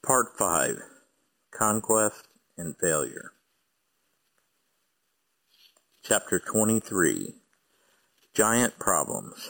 Part 5, Conquest and Failure. Chapter 23, Giant Problems.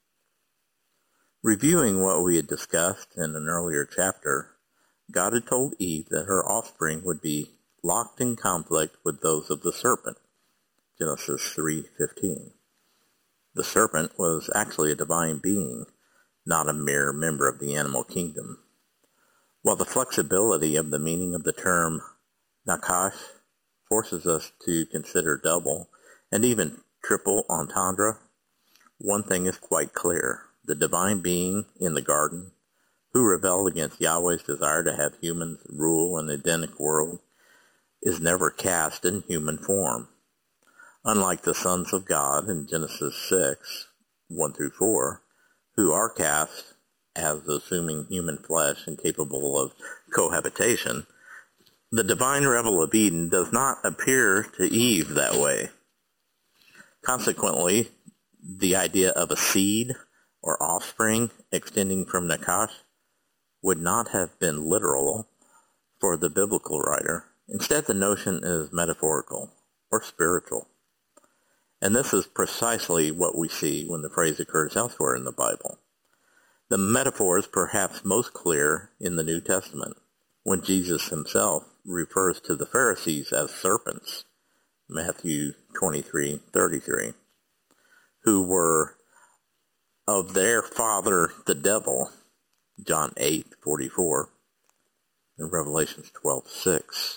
Reviewing what we had discussed in an earlier chapter, God had told Eve that her offspring would be locked in conflict with those of the serpent, Genesis 3:15. The serpent was actually a divine being, not a mere member of the animal kingdom. While the flexibility of the meaning of the term nakash forces us to consider double and even triple entendre, one thing is quite clear. The divine being in the garden, who rebelled against Yahweh's desire to have humans rule an Edenic world, is never cast in human form. Unlike the sons of God in Genesis 6, 1-4, who are cast as assuming human flesh and capable of cohabitation, the divine rebel of Eden does not appear to Eve that way. Consequently, the idea of a seed or offspring extending from Nakash would not have been literal for the biblical writer. Instead, the notion is metaphorical or spiritual. And this is precisely what we see when the phrase occurs elsewhere in the Bible. The metaphor is perhaps most clear in the New Testament, when Jesus himself refers to the Pharisees as serpents, Matthew 23:33, who were of their father the devil, John 8:44, and Revelation 12:6.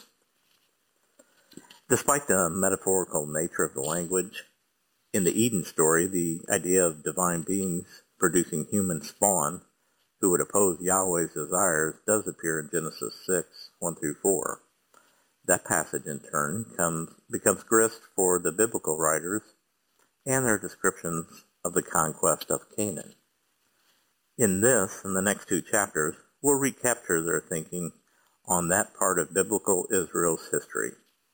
Despite the metaphorical nature of the language, in the Eden story, the idea of divine beings producing human spawn who would oppose Yahweh's desires does appear in Genesis 6, 1-4. That passage, in turn, becomes grist for the biblical writers and their descriptions of the conquest of Canaan. In this and the next two chapters, we'll recapture their thinking on that part of biblical Israel's history.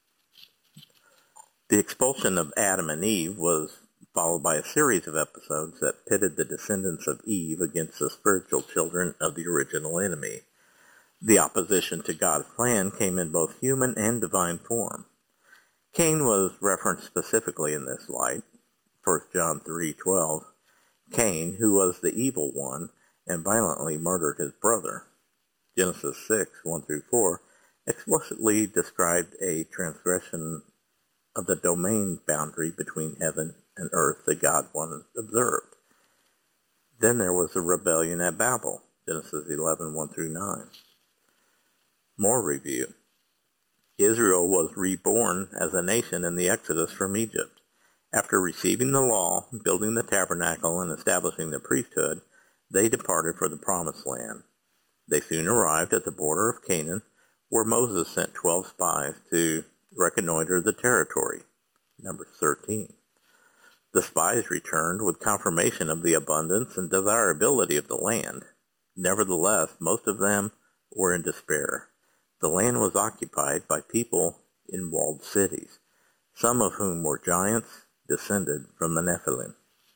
The expulsion of Adam and Eve was followed by a series of episodes that pitted the descendants of Eve against the spiritual children of the original enemy. The opposition to God's plan came in both human and divine form. Cain was referenced specifically in this light, 1 John 3:12. Cain, who was the evil one and violently murdered his brother. Genesis 6, 1-4, explicitly described a transgression of the domain boundary between heaven and earth that God once observed. Then there was the rebellion at Babel, Genesis 11, 1-9. More review. Israel was reborn as a nation in the Exodus from Egypt. After receiving the law, building the tabernacle, and establishing the priesthood, they departed for the promised land. They soon arrived at the border of Canaan, where Moses sent 12 spies to reconnoiter the territory, Numbers 13. The spies returned with confirmation of the abundance and desirability of the land. Nevertheless, most of them were in despair. The land was occupied by people in walled cities, some of whom were giants descended from the Nephilim.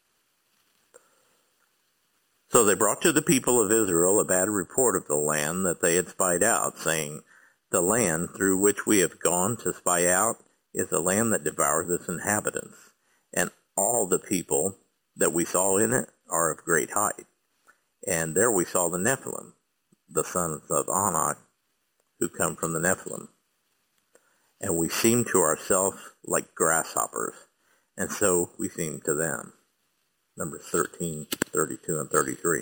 So they brought to the people of Israel a bad report of the land that they had spied out, saying, "The land through which we have gone to spy out is a land that devours its inhabitants, and all the people that we saw in it are of great height. And there we saw the Nephilim, the sons of Anak, who come from the Nephilim. And we seemed to ourselves like grasshoppers, and so we seemed to them." Numbers 13, 32, and 33.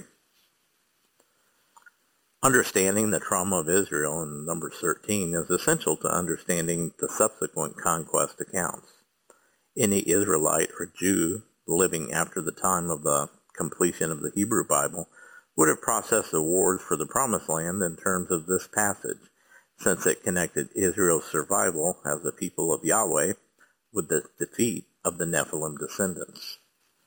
Understanding the trauma of Israel in Numbers 13 is essential to understanding the subsequent conquest accounts. Any Israelite or Jew living after the time of the completion of the Hebrew Bible would have processed the wars for the Promised Land in terms of this passage, since it connected Israel's survival as the people of Yahweh with the defeat of the Nephilim descendants.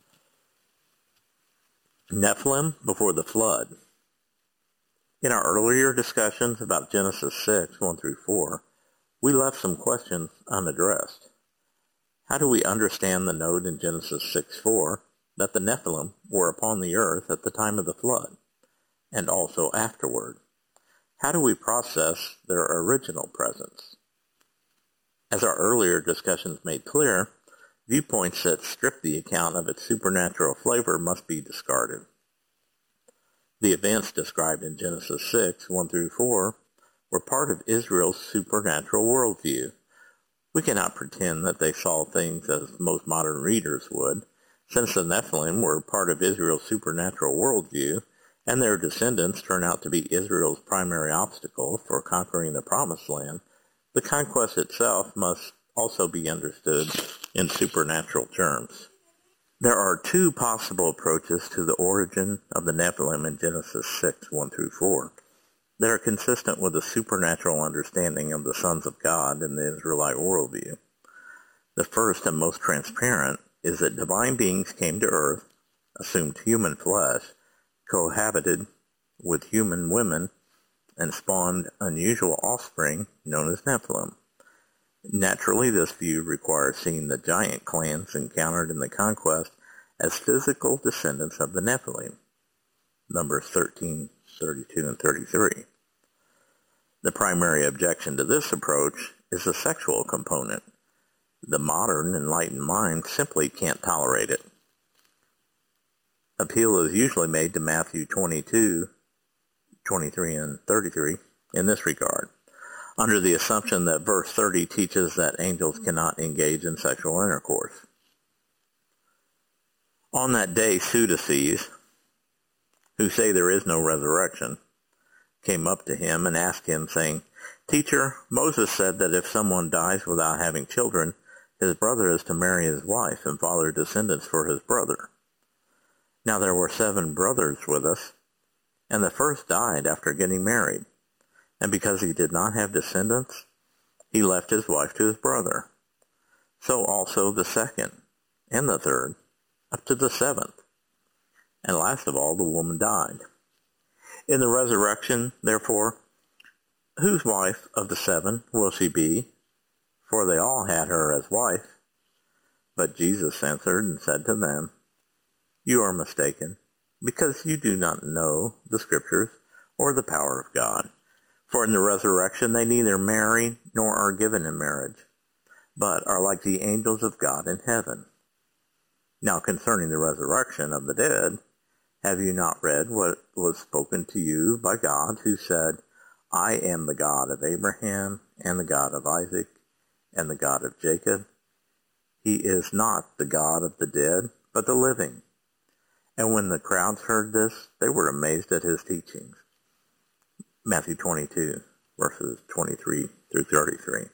Nephilim before the flood. In our earlier discussions about Genesis 6, 1-4, we left some questions unaddressed. How do we understand the note in Genesis 6:4 that the Nephilim were upon the earth at the time of the flood, and also afterward? how do we process their original presence? As our earlier discussions made clear, viewpoints that strip the account of its supernatural flavor must be discarded. The events described in Genesis 6, 1 through 4, were part of Israel's supernatural worldview. We cannot pretend that they saw things as most modern readers would, since the Nephilim were part of Israel's supernatural worldview, and their descendants turn out to be Israel's primary obstacle for conquering the Promised Land. The conquest itself must also be understood in supernatural terms. There are two possible approaches to the origin of the Nephilim in Genesis 6, 1 through 4. That are consistent with the supernatural understanding of the sons of God in the Israelite worldview. The first and most transparent is that divine beings came to earth, assumed human flesh, cohabited with human women, and spawned unusual offspring known as Nephilim. Naturally, this view requires seeing the giant clans encountered in the conquest as physical descendants of the Nephilim. Numbers 13, 32, and 33. The primary objection to this approach is the sexual component. The modern, enlightened mind simply can't tolerate it. Appeal is usually made to Matthew 22, 23, and 33 in this regard, under the assumption that verse 30 teaches that angels cannot engage in sexual intercourse. On that day, Sadducees, who say there is no resurrection, came up to him and asked him, saying, "Teacher, Moses said that if someone dies without having children, his brother is to marry his wife and father descendants for his brother. Now there were 7 brothers with us, and the first died after getting married, and because he did not have descendants, he left his wife to his brother. So also the second, and the third, up to the 7th. And last of all, the woman died. In the resurrection, therefore, whose wife of the 7 will she be? For they all had her as wife." But Jesus answered and said to them, "You are mistaken, because you do not know the Scriptures or the power of God. For in the resurrection they neither marry nor are given in marriage, but are like the angels of God in heaven. Now concerning the resurrection of the dead, have you not read what was spoken to you by God, who said, 'I am the God of Abraham, and the God of Isaac, and the God of Jacob'? He is not the God of the dead, but the living." And when the crowds heard this, they were amazed at his teachings. Matthew 22, verses 23 through 33.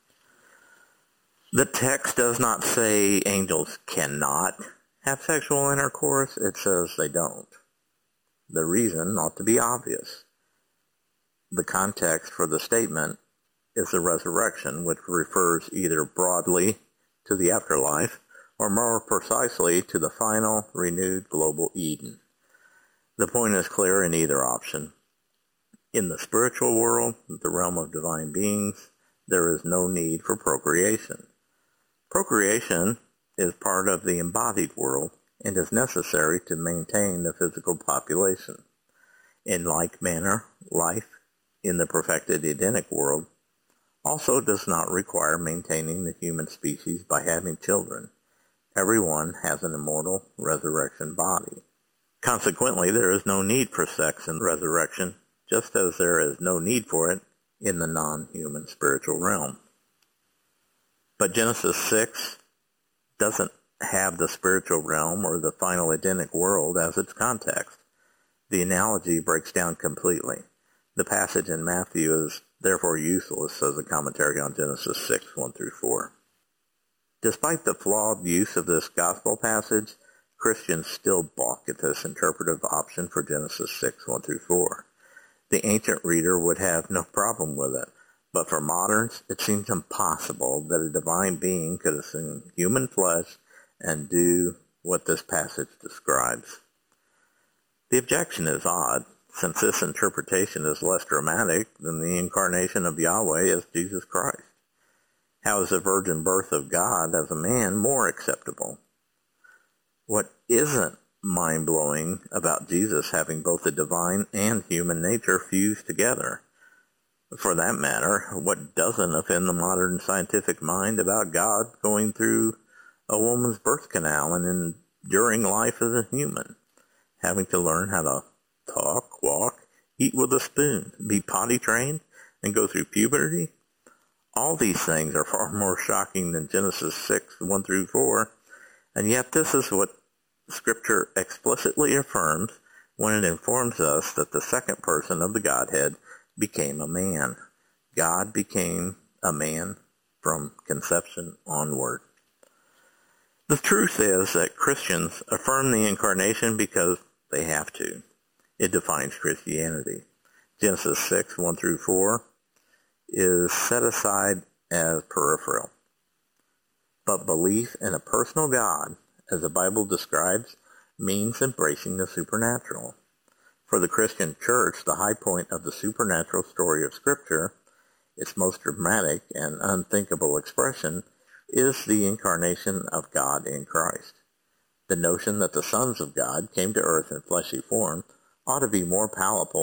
The text does not say angels cannot have sexual intercourse. It says they don't. The reason ought to be obvious. The context for the statement is the resurrection, which refers either broadly to the afterlife or more precisely to the final, renewed global Eden. The point is clear in either option. In the spiritual world, the realm of divine beings, there is no need for procreation. Procreation is part of the embodied world and is necessary to maintain the physical population. In like manner, life in the perfected Edenic world also does not require maintaining the human species by having children. Everyone has an immortal resurrection body. Consequently, there is no need for sex in resurrection, just as there is no need for it in the non-human spiritual realm. But Genesis 6 doesn't have the spiritual realm or the final Edenic world as its context. The analogy breaks down completely. The passage in Matthew is therefore useless as a commentary on Genesis 6, 1 through 4. Despite the flawed use of this gospel passage, Christians still balk at this interpretive option for Genesis 6, 1 through 4. The ancient reader would have no problem with it, but for moderns, it seems impossible that a divine being could assume human flesh and do what this passage describes. The objection is odd, since this interpretation is less dramatic than the incarnation of Yahweh as Jesus Christ. How is the virgin birth of God as a man more acceptable? What isn't mind-blowing about Jesus having both the divine and human nature fused together? For that matter, what doesn't offend the modern scientific mind about God going through a woman's birth canal and enduring life as a human, having to learn how to talk, walk, eat with a spoon, be potty trained, and go through puberty? All these things are far more shocking than Genesis 6, 1 through 4, and yet this is what Scripture explicitly affirms when it informs us that the second person of the Godhead became a man. God became a man from conception onward. The truth is that Christians affirm the incarnation because they have to. It defines Christianity. Genesis 6, 1 through 4 is set aside as peripheral. But belief in a personal God, as the Bible describes, means embracing the supernatural. For the Christian church, the high point of the supernatural story of Scripture, its most dramatic and unthinkable expression, is the incarnation of God in Christ. The notion that the sons of God came to earth in fleshy form ought to be more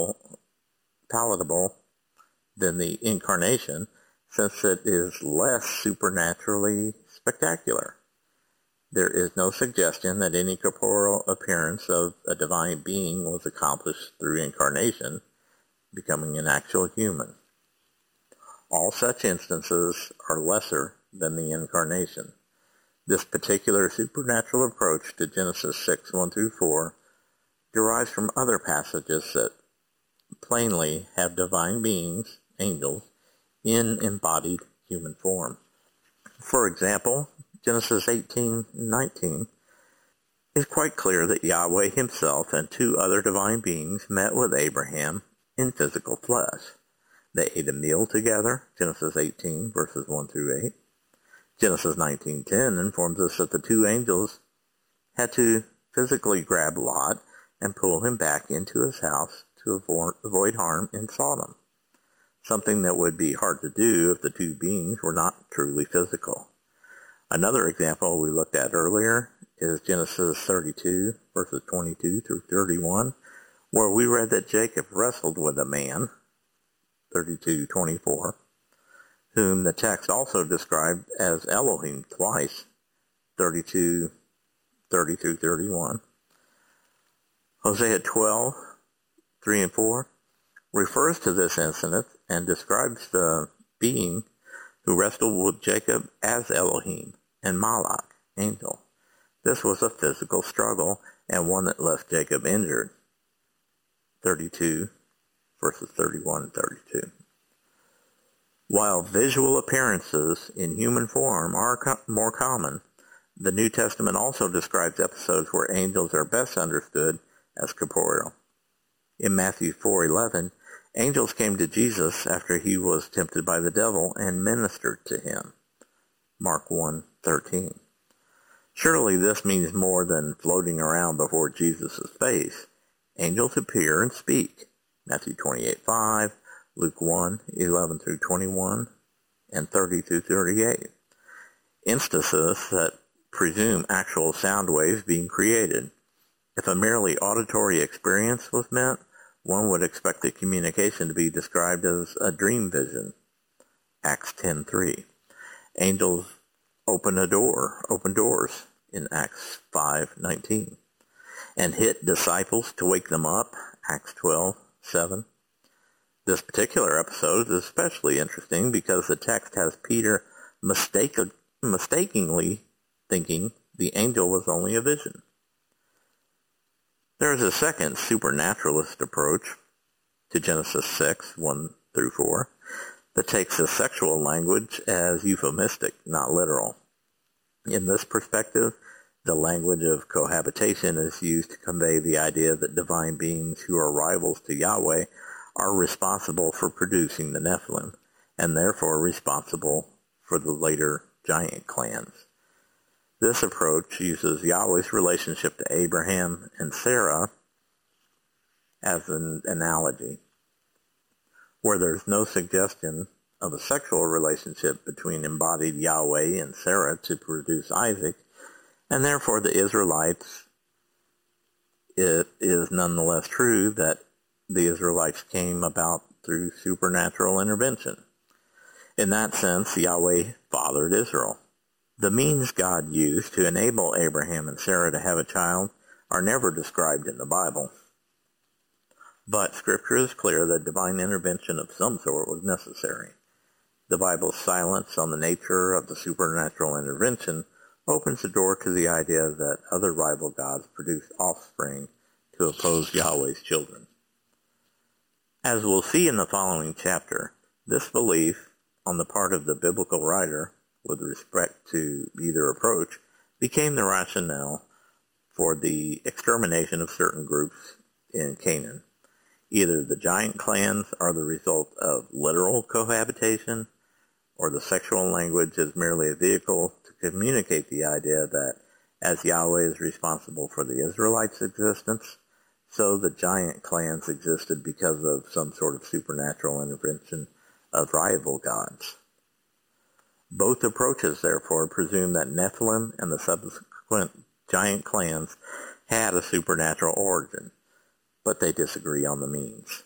palatable than the incarnation, since it is less supernaturally spectacular. There is no suggestion that any corporeal appearance of a divine being was accomplished through incarnation, becoming an actual human. All such instances are lesser than the incarnation. This particular supernatural approach to Genesis 6, 1 through 4 derives from other passages that plainly have divine beings, angels, in embodied human form. For example, Genesis 18:19 is quite clear that Yahweh himself and two other divine beings met with Abraham in physical flesh. They ate a meal together, Genesis 18, verses 1 through 8. Genesis 19:10 informs us that the two angels had to physically grab Lot and pull him back into his house to avoid harm in Sodom, something that would be hard to do if the two beings were not truly physical. Another example we looked at earlier is Genesis 32, verses 22 through 31, where we read that Jacob wrestled with a man, 32:24, whom the text also described as Elohim twice, 32:30 through 31. Hosea 12, 3 and 4 refers to this incident and describes the being who wrestled with Jacob as Elohim and Malach, angel. This was a physical struggle and one that left Jacob injured. 32, verses 31 and 32. While visual appearances in human form are more common, the New Testament also describes episodes where angels are best understood as corporeal. In Matthew 4:11, angels came to Jesus after he was tempted by the devil and ministered to him. Mark 1:13. Surely this means more than floating around before Jesus' face. Angels appear and speak. Matthew 28:5, Luke 1:11 through 21, and 30 through 38. Instances that presume actual sound waves being created. If a merely auditory experience was meant, one would expect the communication to be described as a dream vision. Acts 10:3. Angels open doors in Acts 5:19, and hit disciples to wake them up. Acts 12:7. This particular episode is especially interesting because the text has Peter mistakenly thinking the angel was only a vision. There is a second supernaturalist approach to Genesis 6, 1 through 4, that takes the sexual language as euphemistic, not literal. In this perspective, the language of cohabitation is used to convey the idea that divine beings who are rivals to Yahweh are responsible for producing the Nephilim, and therefore responsible for the later giant clans. This approach uses Yahweh's relationship to Abraham and Sarah as an analogy, where there's no suggestion of a sexual relationship between embodied Yahweh and Sarah to produce Isaac, and therefore the Israelites, it is nonetheless true that the Israelites came about through supernatural intervention. In that sense, Yahweh fathered Israel. The means God used to enable Abraham and Sarah to have a child are never described in the Bible. But Scripture is clear that divine intervention of some sort was necessary. The Bible's silence on the nature of the supernatural intervention opens the door to the idea that other rival gods produce offspring to oppose Yahweh's children. As we'll see in the following chapter, this belief on the part of the biblical writer with respect to either approach became the rationale for the extermination of certain groups in Canaan. Either the giant clans are the result of literal cohabitation, or the sexual language is merely a vehicle to communicate the idea that as Yahweh is responsible for the Israelites' existence, so the giant clans existed because of some sort of supernatural intervention of rival gods. Both approaches, therefore, presume that Nephilim and the subsequent giant clans had a supernatural origin, but they disagree on the means.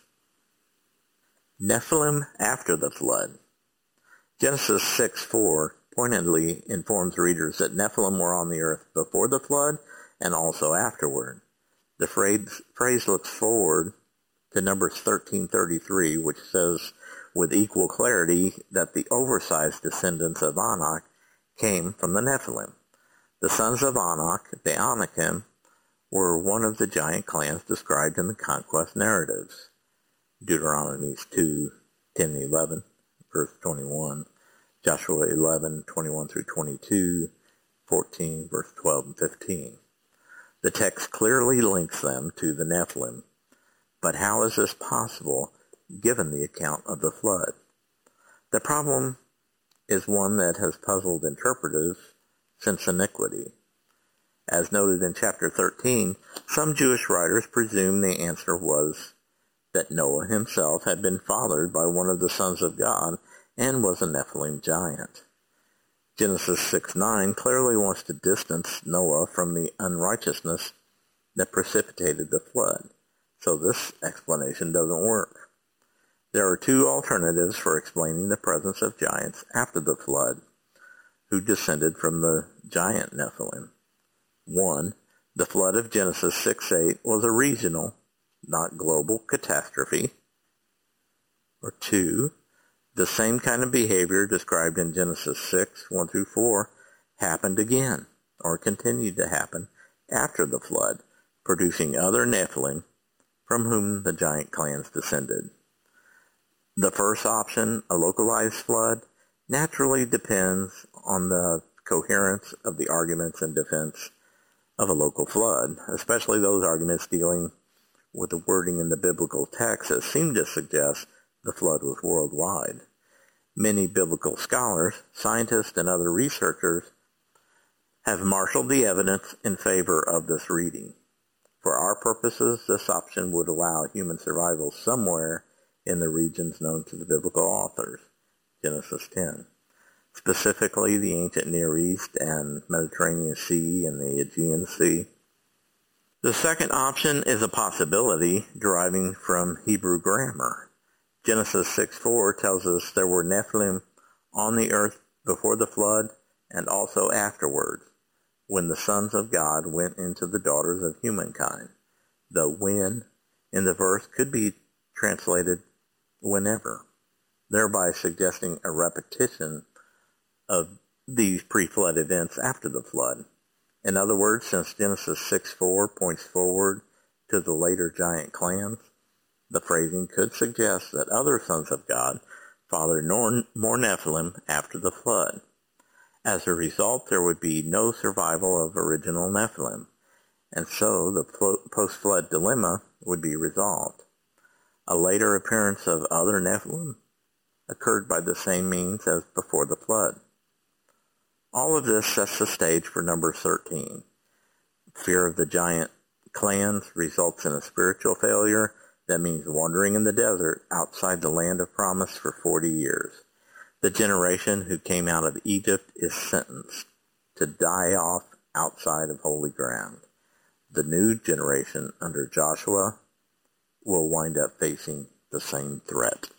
Nephilim after the flood. Genesis 6:4 pointedly informs readers that Nephilim were on the earth before the flood and also afterward. The phrase looks forward to Numbers 13:33, which says with equal clarity that the oversized descendants of Anak came from the Nephilim. The sons of Anak, the Anakim, were one of the giant clans described in the conquest narratives. Deuteronomy 2:10-11, verse 21, Joshua 11:21 through 22, 14, verse 12 and 15. The text clearly links them to the Nephilim. But how is this possible given the account of the flood? The problem is one that has puzzled interpreters since iniquity. As noted in chapter 13, some Jewish writers presume the answer was that Noah himself had been fathered by one of the sons of God and was a Nephilim giant. Genesis 6:9 clearly wants to distance Noah from the unrighteousness that precipitated the flood, so this explanation doesn't work. There are two alternatives for explaining the presence of giants after the flood, who descended from the giant Nephilim. 1. The flood of Genesis 6:8 was a regional, not global, catastrophe. Or 2. The same kind of behavior described in Genesis 6:1 through 4 happened again, or continued to happen, after the flood, producing other Nephilim from whom the giant clans descended. The first option, a localized flood, naturally depends on the coherence of the arguments in defense of a local flood, especially those arguments dealing with the wording in the biblical text that seem to suggest the flood was worldwide. Many biblical scholars, scientists, and other researchers have marshaled the evidence in favor of this reading. For our purposes, this option would allow human survival somewhere in the regions known to the biblical authors, Genesis 10. Specifically the ancient Near East and Mediterranean Sea and the Aegean Sea. The second option is a possibility deriving from Hebrew grammar. Genesis 6:4 tells us there were Nephilim on the earth before the flood and also afterwards, when the sons of God went into the daughters of humankind. The when in the verse could be translated whenever, thereby suggesting a repetition of these pre-flood events after the flood. In other words, since Genesis 6:4 points forward to the later giant clans, the phrasing could suggest that other sons of God fathered more Nephilim after the flood. As a result, there would be no survival of original Nephilim, and so the post-flood dilemma would be resolved. A later appearance of other Nephilim occurred by the same means as before the flood. All of this sets the stage for Numbers 13. Fear of the giant clans results in a spiritual failure that means wandering in the desert outside the land of promise for 40 years. The generation who came out of Egypt is sentenced to die off outside of holy ground. The new generation under Joshua will wind up facing the same threat.